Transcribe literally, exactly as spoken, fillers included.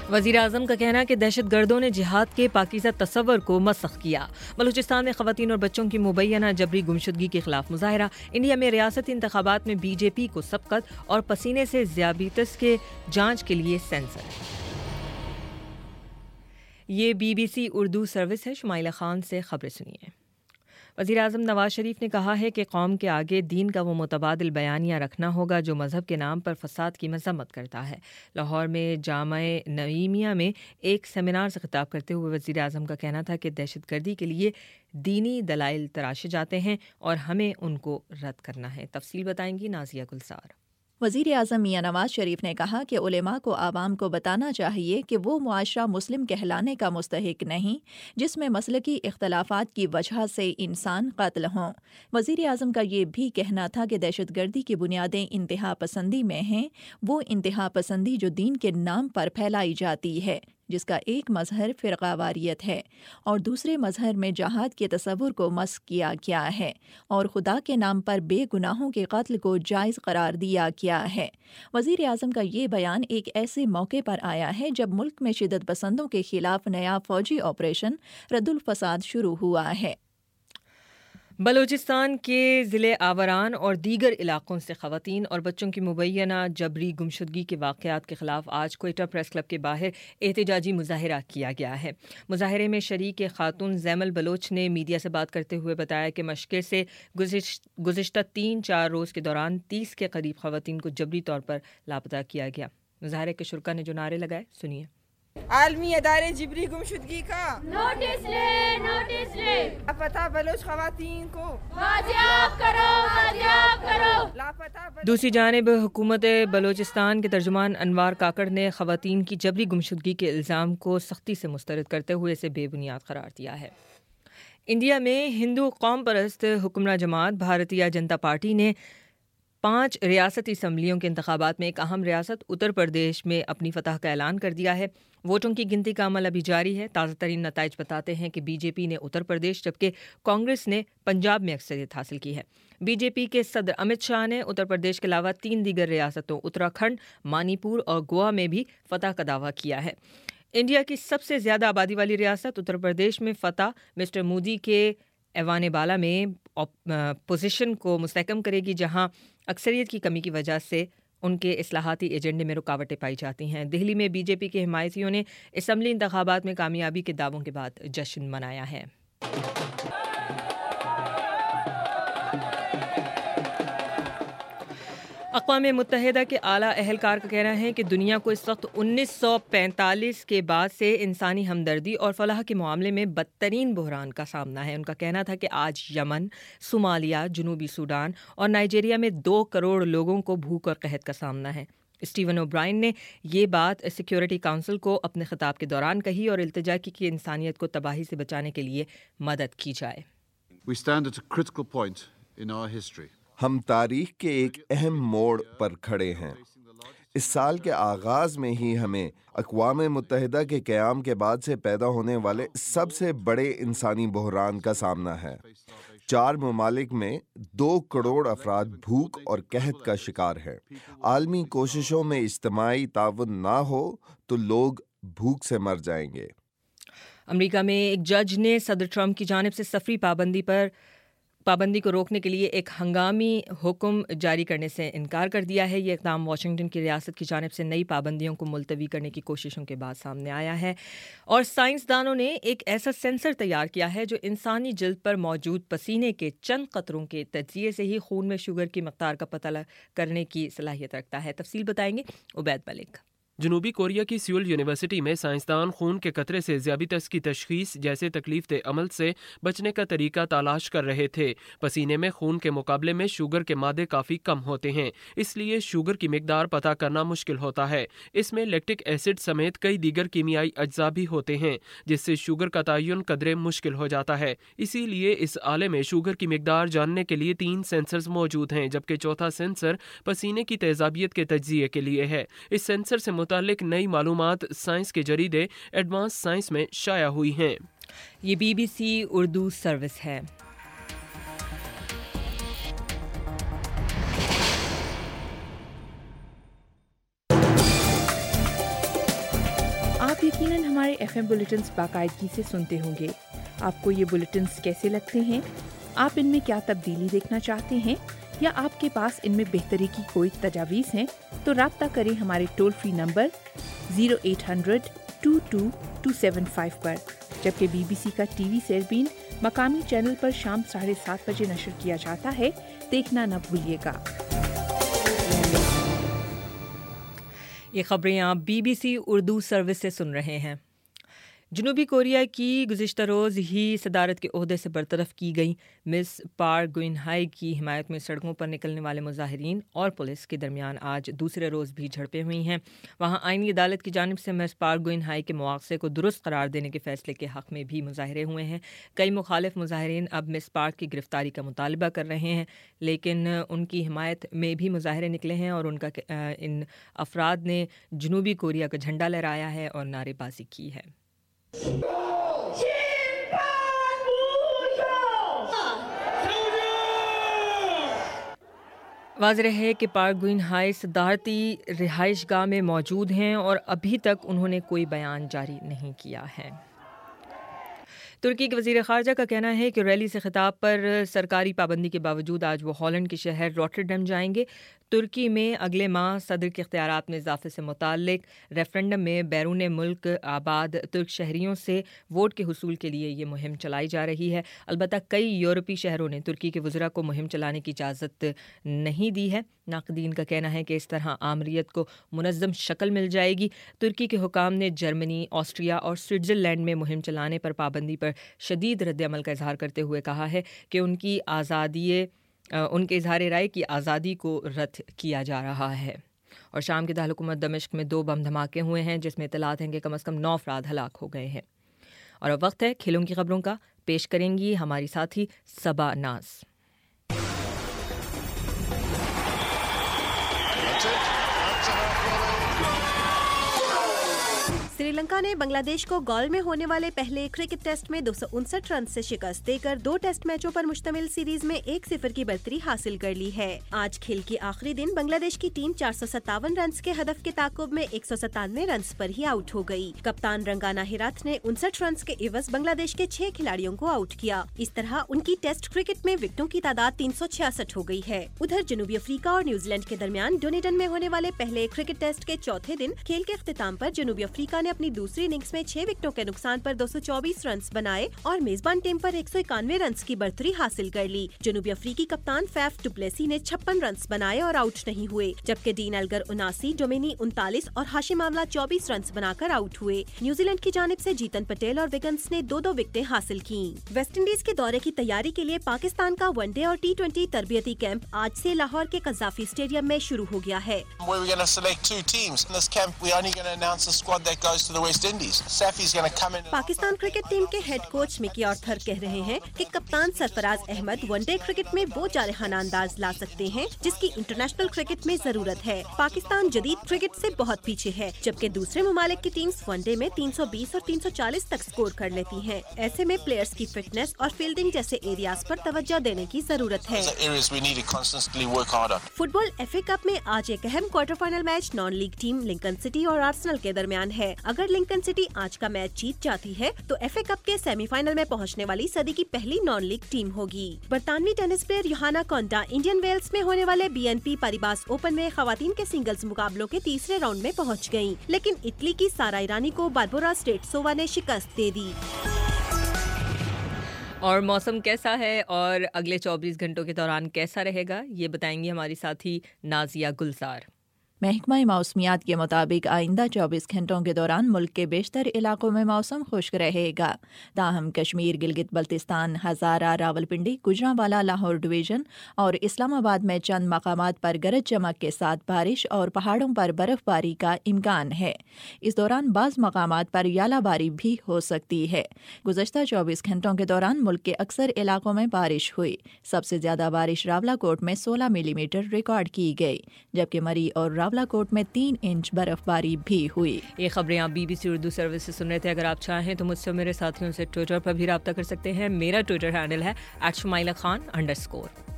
وزیر اعظم کا کہنا ہے کہ دہشت گردوں نے جہاد کے پاکیزہ تصور کو مسخ کیا۔ بلوچستان میں خواتین اور بچوں کی مبینہ جبری گمشدگی کے خلاف مظاہرہ۔ انڈیا میں ریاستی انتخابات میں بی جے پی کو سبقت اور پسینے سے ذیابیطس کے جانچ کے لیے سینسر۔ یہ B B C Urdu service ہے۔ شمائلہ خان سے خبریں سنیے۔ وزیر اعظم نواز شریف نے کہا ہے کہ قوم کے آگے دین کا وہ متبادل بیانیہ رکھنا ہوگا جو مذہب کے نام پر فساد کی مذمت کرتا ہے۔ لاہور میں جامع نعیمیہ میں ایک سیمینار سے خطاب کرتے ہوئے وزیر اعظم کا کہنا تھا کہ دہشت گردی کے لیے دینی دلائل تراشے جاتے ہیں اور ہمیں ان کو رد کرنا ہے۔ تفصیل بتائیں گی نازیہ گلزار۔ وزیر اعظم میاں نواز شریف نے کہا کہ علماء کو عوام کو بتانا چاہیے کہ وہ معاشرہ مسلم کہلانے کا مستحق نہیں جس میں مسلکی اختلافات کی وجہ سے انسان قتل ہوں۔ وزیر اعظم کا یہ بھی کہنا تھا کہ دہشت گردی کی بنیادیں انتہا پسندی میں ہیں، وہ انتہا پسندی جو دین کے نام پر پھیلائی جاتی ہے، جس کا ایک مظہر فرقہ واریت ہے اور دوسرے مظہر میں جہاد کے تصور کو مسخ کیا گیا ہے اور خدا کے نام پر بے گناہوں کے قتل کو جائز قرار دیا گیا ہے۔ وزیر اعظم کا یہ بیان ایک ایسے موقع پر آیا ہے جب ملک میں شدت پسندوں کے خلاف نیا فوجی آپریشن رد الفساد شروع ہوا ہے۔ بلوچستان کے ضلع آوران اور دیگر علاقوں سے خواتین اور بچوں کی مبینہ جبری گمشدگی کے واقعات کے خلاف آج کوئٹہ پریس کلب کے باہر احتجاجی مظاہرہ کیا گیا ہے۔ مظاہرے میں شریک خاتون زیمل بلوچ نے میڈیا سے بات کرتے ہوئے بتایا کہ مشقے سے گزشتہ تین چار روز کے دوران تیس کے قریب خواتین کو جبری طور پر لاپتہ کیا گیا۔ مظاہرے کے شرکا نے جو نعرے لگائے سنیے۔ عالمی ادارے جبری گمشدگی کا نوٹس لے نوٹس لے لاپتہ بلوچ خواتین کو بازیاب کرو بازیاب کرو لاپتہ دوسری جانب حکومت بلوچستان کے ترجمان انوار کاکڑ نے خواتین کی جبری گمشدگی کے الزام کو سختی سے مسترد کرتے ہوئے اسے بے بنیاد قرار دیا ہے۔ انڈیا میں ہندو قوم پرست حکمراں جماعت بھارتیہ جنتا پارٹی نے پانچ ریاستی اسمبلیوں کے انتخابات میں ایک اہم ریاست اتر پردیش میں اپنی فتح کا اعلان کر دیا ہے۔ ووٹوں کی گنتی کا عمل ابھی جاری ہے۔ تازہ ترین نتائج بتاتے ہیں کہ بی جے پی نے اتر پردیش جبکہ کانگریس نے پنجاب میں اکثریت حاصل کی ہے۔ بی جے پی کے صدر امت شاہ نے اتر پردیش کے علاوہ تین دیگر ریاستوں اتراکھنڈ، منی پور اور گوا میں بھی فتح کا دعویٰ کیا ہے۔ انڈیا کی سب سے زیادہ آبادی والی ریاست اتر پردیش میں فتح مسٹر مودی کے ایوان بالا میں پوزیشن کو مستحکم کرے گی، جہاں اکثریت کی کمی کی وجہ سے ان کے اصلاحاتی ایجنڈے میں رکاوٹیں پائی جاتی ہیں۔ دہلی میں بی جے پی کے حمایتیوں نے اسمبلی انتخابات میں کامیابی کے دعووں کے بعد جشن منایا ہے۔ اقوام متحدہ کے اعلیٰ اہلکار کا کہنا ہے کہ دنیا کو اس وقت انیس سو پینتالیس کے بعد سے انسانی ہمدردی اور فلاح کے معاملے میں بدترین بحران کا سامنا ہے۔ ان کا کہنا تھا کہ آج یمن، صومالیہ، جنوبی سوڈان اور نائجیریا میں دو کروڑ لوگوں کو بھوک اور قحط کا سامنا ہے۔ اسٹیون اوبرائن نے یہ بات سیکیورٹی کونسل کو اپنے خطاب کے دوران کہی اور التجا کی کہ انسانیت کو تباہی سے بچانے کے لیے مدد کی جائے۔ We stand at a critical point in our history. ہم تاریخ کے ایک اہم موڑ پر کھڑے ہیں۔ اس سال کے آغاز میں ہی ہمیں اقوام متحدہ کے قیام کے بعد سے پیدا ہونے والے سب سے بڑے انسانی بحران کا سامنا ہے۔ چار ممالک میں دو کروڑ افراد بھوک اور قحط کا شکار ہیں۔ عالمی کوششوں میں اجتماعی تعاون نہ ہو تو لوگ بھوک سے مر جائیں گے۔ امریکہ میں ایک جج نے صدر ٹرمپ کی جانب سے سفری پابندی پر پابندی کو روکنے کے لیے ایک ہنگامی حکم جاری کرنے سے انکار کر دیا ہے۔ یہ اقدام واشنگٹن کی ریاست کی جانب سے نئی پابندیوں کو ملتوی کرنے کی کوششوں کے بعد سامنے آیا ہے، اور سائنسدانوں نے ایک ایسا سینسر تیار کیا ہے جو انسانی جلد پر موجود پسینے کے چند قطروں کے تجزیے سے ہی خون میں شوگر کی مقدار کا پتہ کرنے کی صلاحیت رکھتا ہے۔ تفصیل بتائیں گے عبید ملک۔ جنوبی کوریا کی سیول یونیورسٹی میں سائنسدان خون کے قطرے سے ذیابیطس کی تشخیص جیسے تکلیف دہ عمل سے بچنے کا طریقہ تلاش کر رہے تھے۔ پسینے میں خون کے مقابلے میں شوگر کے مادے کافی کم ہوتے ہیں، اس لیے شوگر کی مقدار پتہ کرنا مشکل ہوتا ہے۔ اس میں لیکٹک ایسڈ سمیت کئی دیگر کیمیائی اجزاء بھی ہوتے ہیں جس سے شوگر کا تعین قدرے مشکل ہو جاتا ہے۔ اسی لیے اس آلے میں شوگر کی مقدار جاننے کے لیے تین سینسرز موجود ہیں، جبکہ چوتھا سینسر پسینے کی تیزابیت کے تجزیے کے لیے ہے۔ اس سینسر سے متعلق نئی معلومات سائنس کے جریدے ایڈوانس سائنس میں شائع ہوئی ہیں۔ یہ B B C Urdu service ہے۔ आप यकीनन हमारे एफ एम बुलेटिन्स बाकायदगी से सुनते होंगे। आपको ये बुलेटिन्स कैसे लगते हैं? आप इनमें क्या तब्दीली देखना चाहते हैं या आपके पास इनमें बेहतरी की कोई तजावीज़ हैं तो राब्ता करें हमारे toll free number zero eight hundred two two two seven five पर। जबकि बीबीसी का टीवी सरबीन मकामी चैनल पर शाम साढ़े सात बजे नशर किया जाता है, देखना न भूलिएगा। ये खबरें आप बीबीसी उर्दू सर्विस से सुन रहे हैं। जनूबी कोरिया की गुज़िश्ता रोज़ ही सदारत के ओहदे से बरतरफ की गई मिस पार्क गुइनहाई की हिमायत में सड़कों पर निकलने वाले मुजाहिरीन और पुलिस के दरमियान आज दूसरे रोज़ भी झड़पें हुई हैं। वहाँ आईनी अदालत की जानिब से मिस पार्क गुइनहाई के मुआवजे को दुरुस्त करार देने के फैसले के हक़ में भी मुजाहरे हुए हैं। कई मुखालिफ मुजाहिरीन अब मिस पार्क की गिरफ्तारी का मुतालबा कर रहे हैं, लेकिन उनकी हिमायत में भी मुजाहरे निकले हैं और उनका इन अफराद ने जनूबी कोरिया का झंडा लहराया है और नारेबाजी की है। वाज़ेह है कि पार्क गुइनहाई सदारती रिहाइशगाह में मौजूद हैं और अभी तक उन्होंने कोई बयान जारी नहीं किया है। तुर्की के वज़ीर ख़ारजा का कहना है कि रैली से खिताब पर सरकारी पाबंदी के बावजूद आज वो हॉलैंड के शहर रॉटरडैम जाएंगे। तुर्की में अगले माह सदर के इख्तियारात में इजाफे से मुताल्लिक रेफरेंडम में बैरून मुल्क आबाद तुर्क शहरियों से वोट के हुसूल के लिए ये मुहिम चलाई जा रही है। अलबत्ता कई यूरोपीय शहरों ने तुर्की के वज़रा को मुहिम चलाने की इजाज़त नहीं दी है। नाक़दीन का कहना है कि इस तरह आमरीत को मुनज़्ज़म शक्ल मिल जाएगी। तुर्की के हुकाम ने जर्मनी, ऑस्ट्रिया और स्विट्ज़रलैंड में मुहिम चलाने पर पाबंदी पर शदीद रद्द-ए-अमल का इजहार करते हुए कहा है कि उनकी आज़ादी उनके इजहार राय की आज़ादी को रद्द किया जा रहा है। और शाम के दारकूमत दमिश्क में दो बम धमाके हुए हैं, जिसमें इत्तलात हैं कि कम अज़ कम नौ अफराद हलाक हो गए हैं। और अब वक्त है खेलों की खबरों का। पेश करेंगी हमारी साथी सबा नाज। श्रीलंका ने बांग्लादेश को गॉल में होने वाले पहले क्रिकेट टेस्ट में दो सौ उनसठ रन से शिकस्त देकर दो टेस्ट मैचों पर मुश्तमिल सीरीज में एक सिफर की बढ़तरी हासिल कर ली है। आज खेल के आखिरी दिन बांग्लादेश की टीम चार सौ सत्तावन रन के हदफ के ताकुब में एक सौ सतानवे रन पर ही आउट हो गई। कप्तान रंगाना हिरात ने उनसठ रन के एवज बांग्लादेश के छह खिलाड़ियों को आउट किया। इस तरह उनकी टेस्ट क्रिकेट में विकेटों की तादाद तीन सौ छियासठ हो गई है। उधर जनूबी अफ्रीका और न्यूजीलैंड के दरमियान डोनेटन में होने वाले पहले क्रिकेट टेस्ट के चौथे दिन खेल के अख्तिताम पर जनूबी अफ्रीका ने अपनी दूसरी इनिंग्स में छह विकेटों के नुकसान पर दो सौ चौबीस रन बनाए और मेजबान टीम पर एक सौ इक्यानवे रन की बढ़तरी हासिल कर ली। जनूबी अफ्रीकी कप्तान फैफ डुप्लेसी ने छप्पन रन बनाए और आउट नहीं हुए, जबकि डीन एल्गर उनासी, डोमिनी उनतालीस और हाशिम आमला चौबीस रन बनाकर आउट हुए। न्यूजीलैंड की जानिब से जीतन पटेल और विगन्स ने दो दो विकेटें हासिल की। वेस्ट इंडीज के दौरे की तैयारी के लिए पाकिस्तान का वनडे और टी ट्वेंटी तरबियती कैंप आज से लाहौर के कज़ाफी स्टेडियम में शुरू हो गया है। पाकिस्तान क्रिकेट टीम के हेड कोच मिकी आर्थर कह रहे हैं कि कप्तान सरफराज अहमद वनडे क्रिकेट में वो जारहाना अंदाज ला सकते हैं जिसकी इंटरनेशनल क्रिकेट में जरूरत है। पाकिस्तान जदीद क्रिकेट से बहुत पीछे है, जबकि दूसरे ममालिक की टीम्स वनडे में तीन सौ बीस और तीन सौ चालीस तक स्कोर कर लेती हैं। ऐसे में प्लेयर्स की फिटनेस और फील्डिंग जैसे एरियाज पर तवज्जो देने की जरूरत है। फुटबॉल एफ ए कप में आज एक अहम quarter final match non league team Lincoln City और आर्सेनल के दरमियान है। अगर लिंकन सिटी आज का मैच जीत जाती है तो एफ ए कप के सेमीफाइनल में पहुंचने वाली सदी की पहली नॉन लीग टीम होगी। बरतानवी tennis player Johanna Konta Indian Wells में होने वाले B N P Paribas Open में खवातीन के सिंगल्स मुकाबलों के तीसरे राउंड में पहुंच गयी, लेकिन इटली की सारा ईरानी को बारबोरा स्ट्रेटसोवा ने शिकस्त दे दी। और मौसम कैसा है और अगले चौबीस घंटों के दौरान कैसा रहेगा, ये बताएंगी हमारी साथी नाजिया गुलजार। महकमा मौसमियात के मुताबिक आइंदा चौबीस घंटों के दौरान मुल्क के बेशतर इलाकों में मौसम खुश्क रहेगा। ताहम कश्मीर, गिलगित बल्तिस्तान, हज़ारा, रावलपिंडी, गुजरांवाला, लाहौर डिवीज़न और इस्लामाबाद में चंद मकामात पर गरज चमक के साथ बारिश और पहाड़ों पर बर्फबारी का इम्कान है। इस दौरान बाज़ मकामात पर यालाबारी भी हो सकती है। गुज़श्ता चौबीस घंटों के दौरान मुल्क के अक्सर इलाकों में बारिश हुई। सबसे ज़्यादा बारिश रावलाकोट में सोलह मिलीमीटर रिकॉर्ड की गई, जबकि मरी और रावलाकोट में तीन इंच बर्फबारी भी हुई। ये खबरें आप बीबीसी उर्दू सर्विस से सुन रहे थे। अगर आप चाहें तो मुझसे मेरे साथियों से ट्विटर पर भी रब्ता कर सकते हैं। मेरा ट्विटर हैंडल है at Shumaila Khan under score.